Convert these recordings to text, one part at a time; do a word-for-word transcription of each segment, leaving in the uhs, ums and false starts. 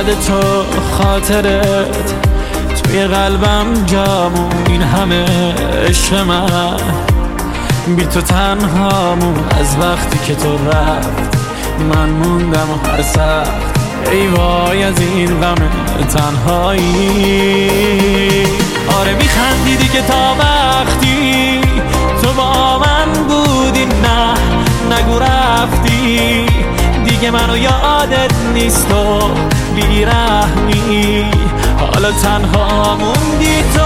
یاد تو خاطرت توی قلبم جامون، این همه عشق من بی تو تنهامون. از وقتی که تو رفت من موندم و هر سخت، ای وای از این غم تنهایی. آره میخندیدی که تا وقتی تو با من بودی، نه نگو رفتی دیگه، منو یادت نیست و بیرحمی، حالا تنها موندی تو.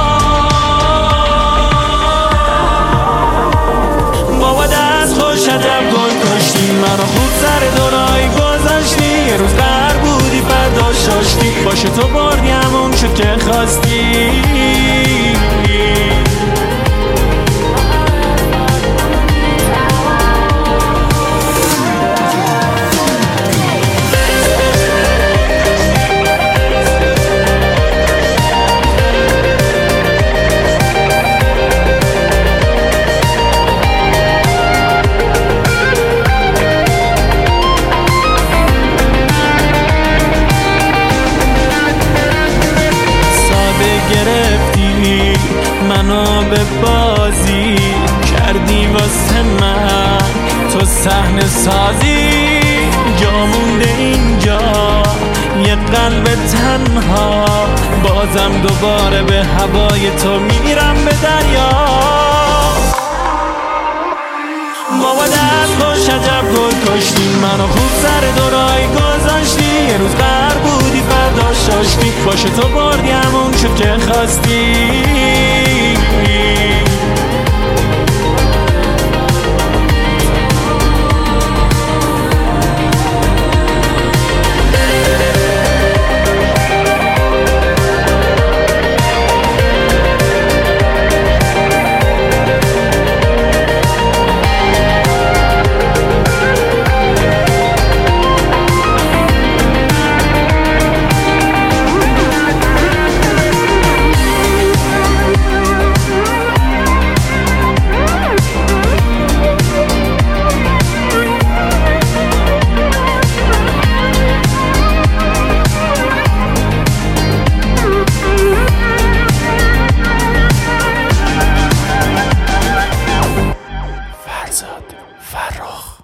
بابا دست خوش عجب گل کشتی، منو خوب سر دورایی گذاشتی، یه روز غر بودی فردا شاشتی، باشه تو بردی همون شد که خواستی. منو به بازی کردی واسه من، تو صحنه سازی، جا مونده اینجا یه قلب تنها، بازم دوباره به هوای تو میرم به دریا. بابا دست خوش عجب گل کشتی، منو خوب سر دورایی گذاشتی، یه روز غر بودی فردا شاشتی، باشه تو بردی همون شد که خواستی. فرخ